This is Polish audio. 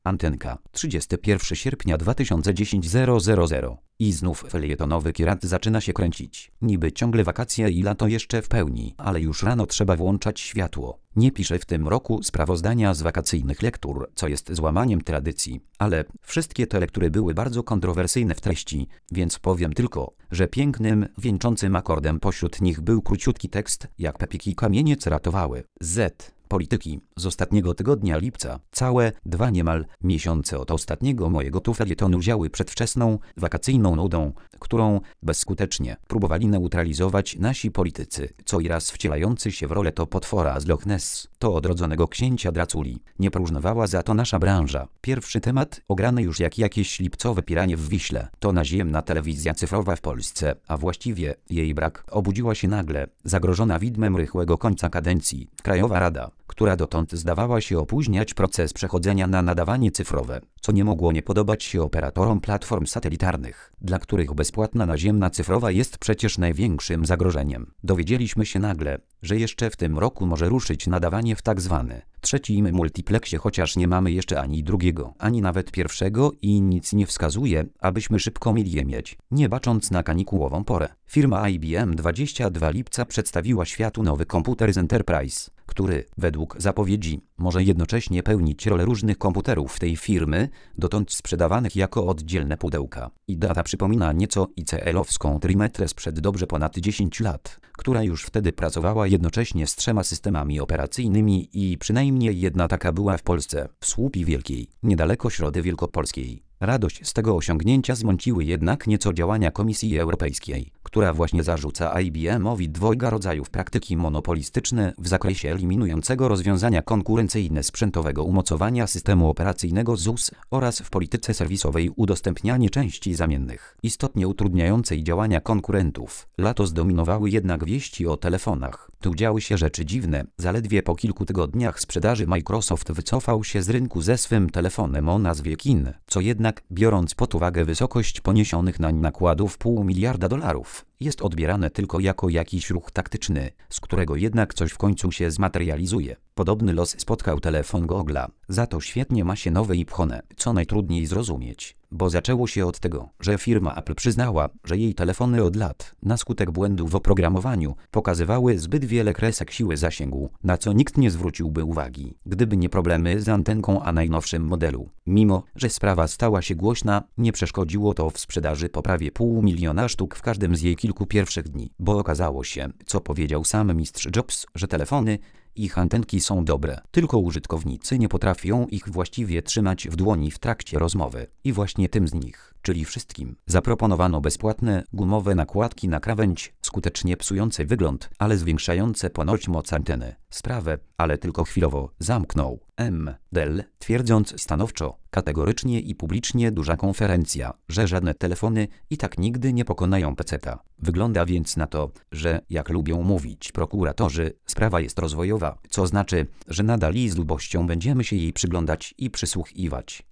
Antenka, 31 sierpnia 2010 000. I znów felietonowy kierat zaczyna się kręcić. Niby ciągle wakacje i lato jeszcze w pełni, ale już rano trzeba włączać światło. Nie piszę w tym roku sprawozdania z wakacyjnych lektur, co jest złamaniem tradycji, ale wszystkie te lektury były bardzo kontrowersyjne w treści, więc powiem tylko, że pięknym, wieńczącym akordem pośród nich był króciutki tekst, jak pepiki kamieniec ratowały. Z. Polityki z ostatniego tygodnia lipca. Całe 2 niemal miesiące od ostatniego mojego tu felietonu wzięły przedwczesną, wakacyjną nudą, którą bezskutecznie próbowali neutralizować nasi politycy, co i raz wcielający się w rolę to potwora z Loch Ness, to odrodzonego księcia Draculi. Nie próżnowała za to nasza branża. Pierwszy temat, ograny już jak jakieś lipcowe piranie w Wiśle, to naziemna telewizja cyfrowa w Polsce, a właściwie jej brak. Obudziła się nagle, zagrożona widmem rychłego końca kadencji, Krajowa Rada, która dotąd zdawała się opóźniać proces przechodzenia na nadawanie cyfrowe, co nie mogło nie podobać się operatorom platform satelitarnych, dla których bezpłatna naziemna cyfrowa jest przecież największym zagrożeniem. Dowiedzieliśmy się nagle, że jeszcze w tym roku może ruszyć nadawanie w tak zwany trzecim multiplexie, chociaż nie mamy jeszcze ani drugiego, ani nawet pierwszego i nic nie wskazuje, abyśmy szybko mieli je mieć, nie bacząc na kanikułową porę. Firma IBM 22 lipca przedstawiła światu nowy komputer z Enterprise, który, według zapowiedzi, może jednocześnie pełnić rolę różnych komputerów tej firmy, dotąd sprzedawanych jako oddzielne pudełka. I data przypomina nieco ICL-owską Trimetrę sprzed dobrze ponad 10 lat, która już wtedy pracowała jednocześnie z 3 systemami operacyjnymi i przynajmniej jedna taka była w Polsce, w Słupii Wielkiej, niedaleko Środy Wielkopolskiej. Radość z tego osiągnięcia zmąciły jednak nieco działania Komisji Europejskiej, która właśnie zarzuca IBM-owi 2 rodzajów praktyki monopolistyczne w zakresie eliminującego rozwiązania konkurencyjne sprzętowego umocowania systemu operacyjnego ZUS oraz w polityce serwisowej udostępnianie części zamiennych, istotnie utrudniającej działania konkurentów. Lato zdominowały jednak wieści o telefonach. Tu działy się rzeczy dziwne. Zaledwie po kilku tygodniach sprzedaży Microsoft wycofał się z rynku ze swym telefonem o nazwie Kin, co jednak, biorąc pod uwagę wysokość poniesionych nań nakładów $500 miliarda, jest odbierane tylko jako jakiś ruch taktyczny, z którego jednak coś w końcu się zmaterializuje. Podobny los spotkał telefon Google'a. Za to świetnie ma się nowe iPhone, co najtrudniej zrozumieć, bo zaczęło się od tego, że firma Apple przyznała, że jej telefony od lat, na skutek błędów w oprogramowaniu, pokazywały zbyt wiele kresek siły zasięgu, na co nikt nie zwróciłby uwagi, gdyby nie problemy z antenką a najnowszym modelu. Mimo, że sprawa stała się głośna, nie przeszkodziło to w sprzedaży po prawie 500 000 sztuk w każdym z jej kilku pierwszych dni, bo okazało się, co powiedział sam mistrz Jobs, że telefony, ich antenki są dobre, tylko użytkownicy nie potrafią ich właściwie trzymać w dłoni w trakcie rozmowy. I właśnie tym z nich, czyli wszystkim, zaproponowano bezpłatne, gumowe nakładki na krawędź, skutecznie psujące wygląd, ale zwiększające ponoć moc anteny. Sprawę, ale tylko chwilowo, zamknął Dell, twierdząc stanowczo, kategorycznie i publicznie duża konferencja, że żadne telefony i tak nigdy nie pokonają peceta. Wygląda więc na to, że, jak lubią mówić prokuratorzy, sprawa jest rozwojowa, co znaczy, że nadal i z lubością będziemy się jej przyglądać i przysłuchiwać.